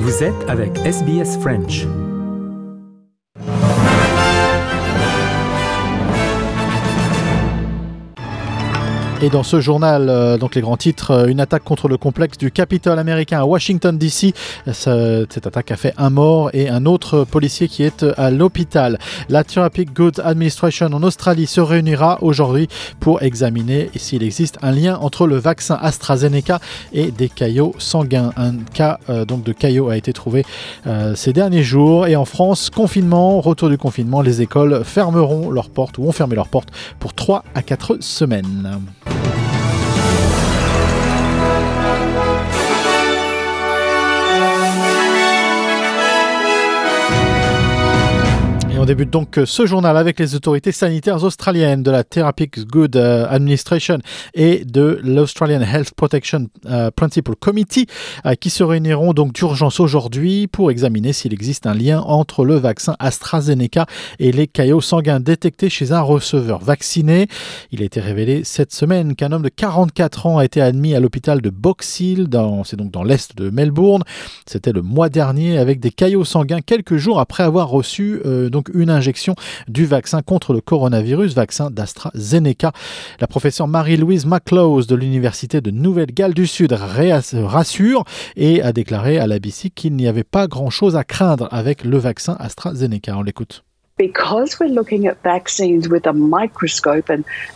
Vous êtes avec SBS French. Et dans ce journal, donc les grands titres, une attaque contre le complexe du Capitole américain à Washington DC. Cette attaque a fait un mort et un autre policier qui est à l'hôpital. La Therapeutic Goods Administration en Australie se réunira aujourd'hui pour examiner s'il existe un lien entre le vaccin AstraZeneca et des caillots sanguins. Un cas donc de caillots a été trouvé ces derniers jours. Et en France, confinement, retour du confinement, les écoles fermeront leurs portes ou ont fermé leurs portes pour 3 à 4 semaines. On débute donc ce journal avec les autorités sanitaires australiennes de la Therapeutic Goods Administration et de l'Australian Health Protection Principal Committee qui se réuniront donc d'urgence aujourd'hui pour examiner s'il existe un lien entre le vaccin AstraZeneca et les caillots sanguins détectés chez un receveur vacciné. Il a été révélé cette semaine qu'un homme de 44 ans a été admis à l'hôpital de Box Hill, c'est donc dans l'est de Melbourne. C'était le mois dernier avec des caillots sanguins quelques jours après avoir reçu donc une injection du vaccin contre le coronavirus, vaccin d'AstraZeneca. La professeure Mary-Louise McLaws de l'Université de Nouvelle-Galles du Sud rassure et a déclaré à l'ABC qu'il n'y avait pas grand-chose à craindre avec le vaccin AstraZeneca. On l'écoute. Because we're looking at vaccines with a microscope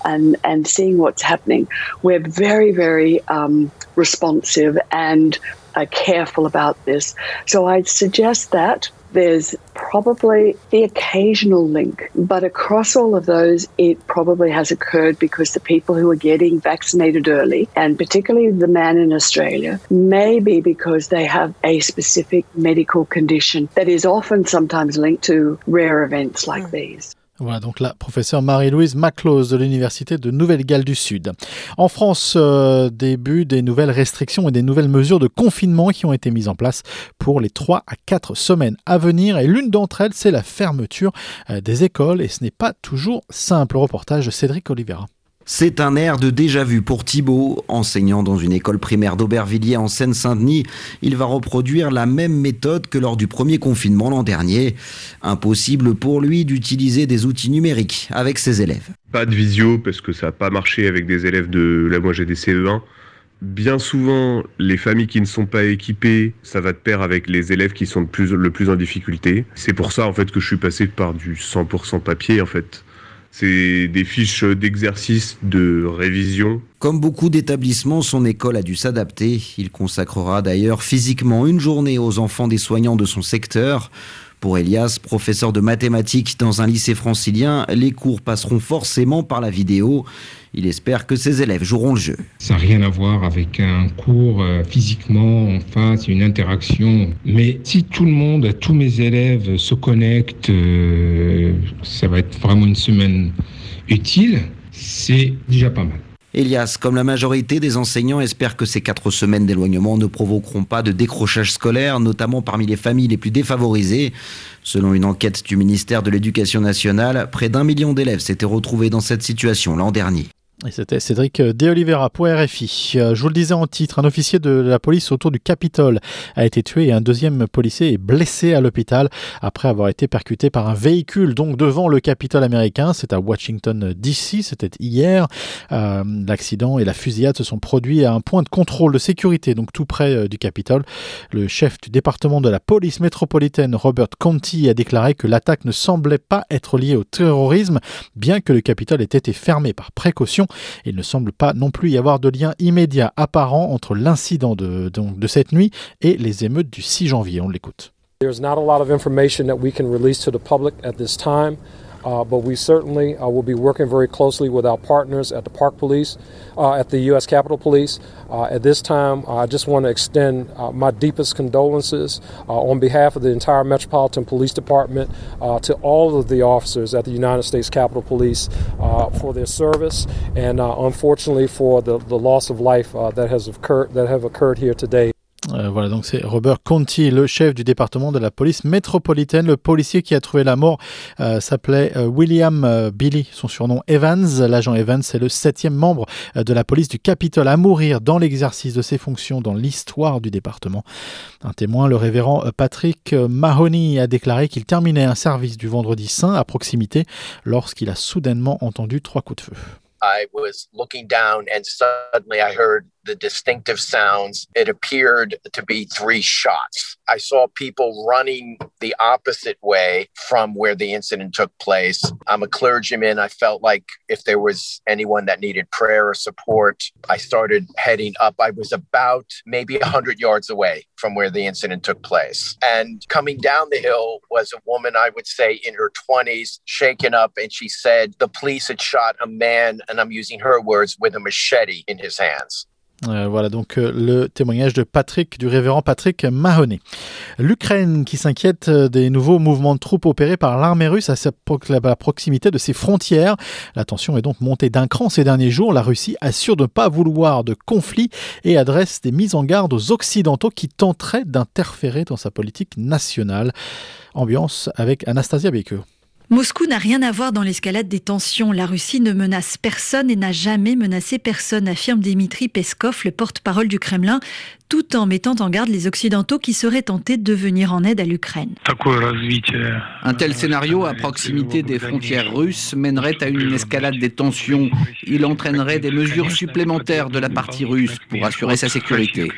and seeing what's happening, we're very, very responsive and careful about this. So I'd suggest that there's probably the occasional link, but across all of those, it probably has occurred because the people who are getting vaccinated early, and particularly the man in Australia, maybe because they have a specific medical condition that is often sometimes linked to rare events like these. Voilà donc la professeure Mary-Louise McLaws de l'Université de Nouvelle-Galles du Sud. En France, début des nouvelles restrictions et des nouvelles mesures de confinement qui ont été mises en place pour les 3 à 4 semaines à venir. Et l'une d'entre elles, c'est la fermeture des écoles. Et ce n'est pas toujours simple. Reportage de Cédric Oliveira. C'est un air de déjà-vu pour Thibaut. Enseignant dans une école primaire d'Aubervilliers en Seine-Saint-Denis, il va reproduire la même méthode que lors du premier confinement l'an dernier. Impossible pour lui d'utiliser des outils numériques avec ses élèves. Pas de visio parce que ça n'a pas marché avec des élèves moi j'ai des CE1. Bien souvent, les familles qui ne sont pas équipées, ça va de pair avec les élèves qui sont le plus en difficulté. C'est pour ça en fait que je suis passé par du 100% papier en fait. C'est des fiches d'exercice, de révision. Comme beaucoup d'établissements, son école a dû s'adapter. Il consacrera d'ailleurs physiquement une journée aux enfants des soignants de son secteur. Pour Elias, professeur de mathématiques dans un lycée francilien, les cours passeront forcément par la vidéo. Il espère que ses élèves joueront le jeu. Ça n'a rien à voir avec un cours physiquement en face, une interaction. Mais si tout le monde, tous mes élèves se connectent, ça va être vraiment une semaine utile. C'est déjà pas mal. Elias, comme la majorité des enseignants, espère que ces 4 semaines d'éloignement ne provoqueront pas de décrochage scolaire, notamment parmi les familles les plus défavorisées. Selon une enquête du ministère de l'Éducation nationale, près d'1 million d'élèves s'étaient retrouvés dans cette situation l'an dernier. Et c'était Cédric De Oliveira pour RFI. Je vous le disais en titre, un officier de la police autour du Capitole a été tué et un deuxième policier est blessé à l'hôpital après avoir été percuté par un véhicule donc devant le Capitole américain. C'est à Washington DC, c'était hier. L'accident et la fusillade se sont produits à un point de contrôle de sécurité, donc tout près du Capitole. Le chef du département de la police métropolitaine, Robert Conti, a déclaré que l'attaque ne semblait pas être liée au terrorisme, bien que le Capitole ait été fermé par précaution. Il ne semble pas non plus y avoir de lien immédiat apparent entre l'incident de cette nuit et les émeutes du 6 janvier. On l'écoute. There's not a lot of information that we can release to the public at this time. But we certainly will be working very closely with our partners at the Park Police, at the U.S. Capitol Police. At this time, I just want to extend my deepest condolences on behalf of the entire Metropolitan Police Department to all of the officers at the United States Capitol Police for their service and unfortunately for the loss of life that have occurred here today. Voilà, donc c'est Robert Conti, le chef du département de la police métropolitaine. Le policier qui a trouvé la mort s'appelait William Billy, son surnom Evans. L'agent Evans est le 7e membre de la police du Capitole à mourir dans l'exercice de ses fonctions dans l'histoire du département. Un témoin, le révérend Patrick Mahoney, a déclaré qu'il terminait un service du Vendredi Saint à proximité lorsqu'il a soudainement entendu 3 coups de feu. I was looking down and suddenly I heard the distinctive sounds. It appeared to be 3 shots. I saw people running the opposite way from where the incident took place. I'm a clergyman. I felt like if there was anyone that needed prayer or support, I started heading up. I was about maybe 100 yards away from where the incident took place. And coming down the hill was a woman, I would say in her 20s, shaken up. And she said the police had shot a man, and I'm using her words, with a machete in his hands. Voilà donc le témoignage de du révérend Patrick Mahoney. L'Ukraine qui s'inquiète des nouveaux mouvements de troupes opérés par l'armée russe à la proximité de ses frontières. La tension est donc montée d'un cran ces derniers jours. La Russie assure de ne pas vouloir de conflit et adresse des mises en garde aux Occidentaux qui tenteraient d'interférer dans sa politique nationale. Ambiance avec Anastasia Baker. Moscou n'a rien à voir dans l'escalade des tensions. La Russie ne menace personne et n'a jamais menacé personne, affirme Dmitri Peskov, le porte-parole du Kremlin, tout en mettant en garde les Occidentaux qui seraient tentés de venir en aide à l'Ukraine. Un tel scénario à proximité des frontières russes mènerait à une escalade des tensions. Il entraînerait des mesures supplémentaires de la partie russe pour assurer sa sécurité.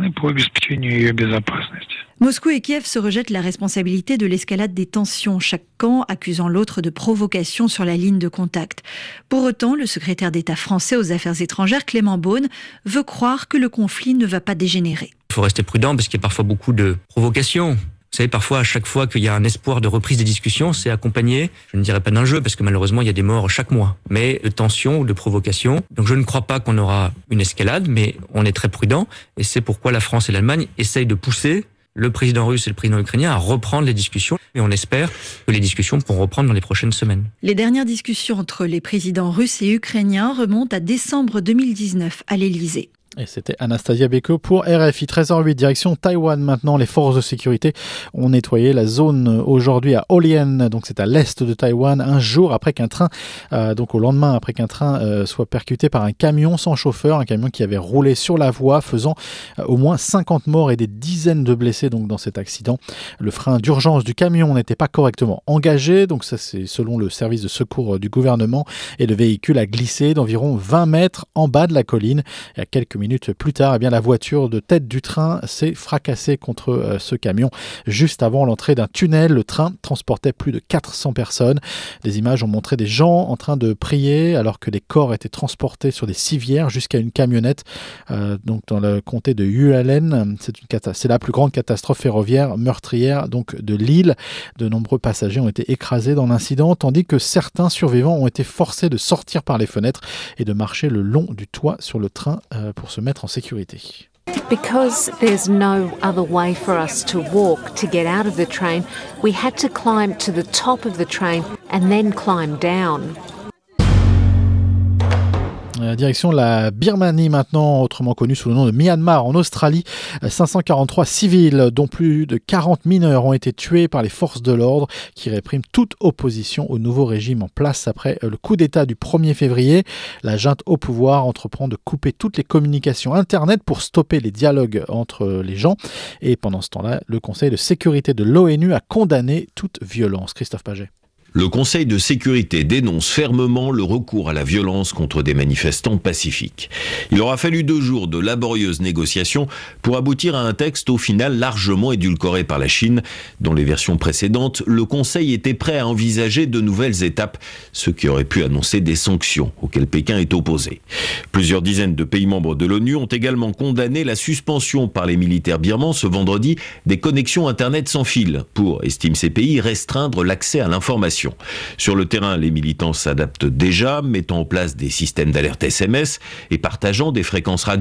Moscou et Kiev se rejettent la responsabilité de l'escalade des tensions, chaque camp accusant l'autre de provocation sur la ligne de contact. Pour autant, le secrétaire d'État français aux Affaires étrangères, Clément Beaune, veut croire que le conflit ne va pas dégénérer. Il faut rester prudent parce qu'il y a parfois beaucoup de provocations. Vous savez, parfois, à chaque fois qu'il y a un espoir de reprise des discussions, c'est accompagné, je ne dirais pas d'un jeu, parce que malheureusement, il y a des morts chaque mois, mais de tensions ou de provocations. Donc je ne crois pas qu'on aura une escalade, mais on est très prudent, et c'est pourquoi la France et l'Allemagne essayent de pousser le président russe et le président ukrainien à reprendre les discussions. Et on espère que les discussions pourront reprendre dans les prochaines semaines. Les dernières discussions entre les présidents russes et ukrainiens remontent à décembre 2019 à l'Elysée. Et c'était Anastasia Beko pour RFI. 13h08, direction Taïwan maintenant. Les forces de sécurité ont nettoyé la zone aujourd'hui à Olian, donc c'est à l'est de Taïwan, un jour après qu'un train, donc au lendemain après qu'un train soit percuté par un camion sans chauffeur, un camion qui avait roulé sur la voie, faisant au moins 50 morts et des dizaines de blessés donc dans cet accident. Le frein d'urgence du camion n'était pas correctement engagé, donc ça c'est selon le service de secours du gouvernement, et le véhicule a glissé d'environ 20 mètres en bas de la colline. Et à quelques minutes plus tard, eh bien, la voiture de tête du train s'est fracassée contre ce camion. Juste avant l'entrée d'un tunnel, le train transportait plus de 400 personnes. Des images ont montré des gens en train de prier alors que les corps étaient transportés sur des civières jusqu'à une camionnette. Donc dans le comté de Hualien, c'est la plus grande catastrophe ferroviaire meurtrière donc de l'île. De nombreux passagers ont été écrasés dans l'incident, tandis que certains survivants ont été forcés de sortir par les fenêtres et de marcher le long du toit sur le train pour se mettre en sécurité. Because there's no other way for us to walk to get out of the train, we had to climb to the top of the train and then climb down. Direction la Birmanie maintenant, autrement connue sous le nom de Myanmar, en Australie. 543 civils, dont plus de 40 mineurs, ont été tués par les forces de l'ordre qui répriment toute opposition au nouveau régime en place après le coup d'État du 1er février. La junte au pouvoir entreprend de couper toutes les communications Internet pour stopper les dialogues entre les gens. Et pendant ce temps-là, le Conseil de sécurité de l'ONU a condamné toute violence. Christophe Paget. Le Conseil de sécurité dénonce fermement le recours à la violence contre des manifestants pacifiques. Il aura fallu 2 jours de laborieuses négociations pour aboutir à un texte au final largement édulcoré par la Chine. Dans les versions précédentes, le Conseil était prêt à envisager de nouvelles étapes, ce qui aurait pu annoncer des sanctions auxquelles Pékin est opposé. Plusieurs dizaines de pays membres de l'ONU ont également condamné la suspension par les militaires birmans ce vendredi des connexions Internet sans fil pour, estiment ces pays, restreindre l'accès à l'information. Sur le terrain, les militants s'adaptent déjà, mettant en place des systèmes d'alerte SMS et partageant des fréquences radio,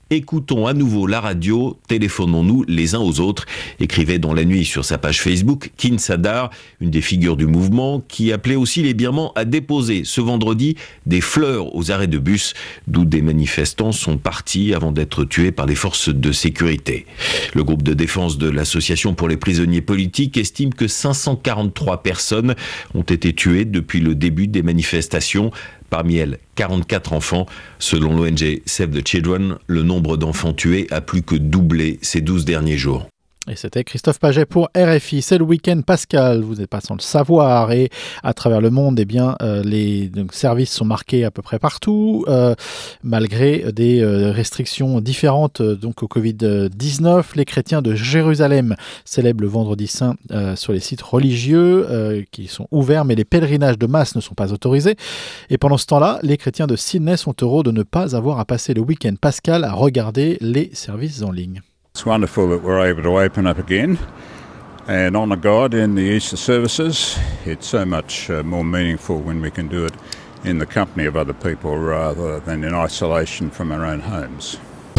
Écoutons à nouveau la radio, téléphonons-nous les uns aux autres, écrivait dans la nuit sur sa page Facebook Kin Sadar, une des figures du mouvement, qui appelait aussi les Birmans à déposer ce vendredi des fleurs aux arrêts de bus, d'où des manifestants sont partis avant d'être tués par les forces de sécurité. Le groupe de défense de l'Association pour les prisonniers politiques estime que 543 personnes ont été tuées depuis le début des manifestations. Parmi elles, 44 enfants. Selon l'ONG Save the Children, le nombre d'enfants tués a plus que doublé ces 12 derniers jours. Et c'était Christophe Paget pour RFI. C'est le week-end Pascal, vous n'êtes pas sans le savoir. Et à travers le monde, eh bien, les services sont marqués à peu près partout, malgré des restrictions différentes donc au Covid-19. Les chrétiens de Jérusalem célèbrent le vendredi saint sur les sites religieux qui sont ouverts, mais les pèlerinages de masse ne sont pas autorisés. Et pendant ce temps-là, les chrétiens de Sydney sont heureux de ne pas avoir à passer le week-end Pascal à regarder les services en ligne. It's wonderful that we're able to open up again and honour God in the Easter services. It's so much more meaningful when we can do it in the company of other people rather than in isolation from our own homes.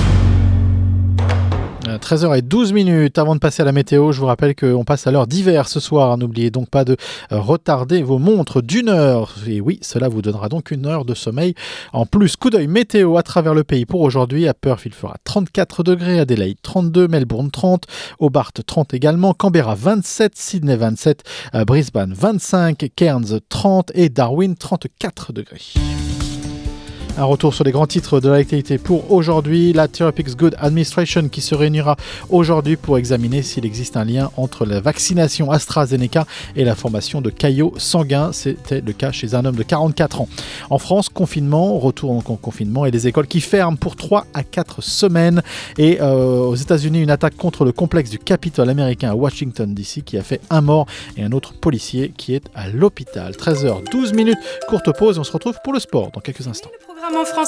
13h12 avant de passer à la météo, je vous rappelle qu'on passe à l'heure d'hiver ce soir. N'oubliez donc pas de retarder vos montres d'1 heure. Et oui, cela vous donnera donc 1 heure de sommeil. En plus, coup d'œil météo à travers le pays pour aujourd'hui. À Perth, il fera 34 degrés, Adelaide 32, Melbourne 30, Hobart 30 également, Canberra 27, Sydney 27, Brisbane 25, Cairns 30 et Darwin 34 degrés. Un retour sur les grands titres de l'actualité pour aujourd'hui. La Therapeutics Good Administration qui se réunira aujourd'hui pour examiner s'il existe un lien entre la vaccination AstraZeneca et la formation de caillots sanguins. C'était le cas chez un homme de 44 ans. En France, confinement, retour en confinement et des écoles qui ferment pour 3 à 4 semaines. Et aux États-Unis, une attaque contre le complexe du Capitole américain à Washington DC qui a fait un mort et un autre policier qui est à l'hôpital. 13h12, courte pause et on se retrouve pour le sport dans quelques instants. En français ?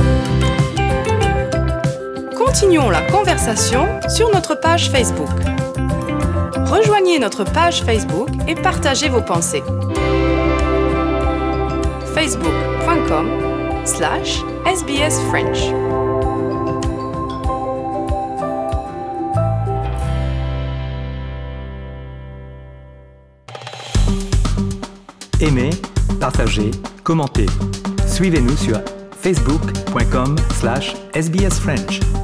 Continuons la conversation sur notre page Facebook. Rejoignez notre page Facebook et partagez vos pensées. facebook.com/SBS French. Aimez, partagez, commentez. Suivez-nous sur facebook.com/SBS French.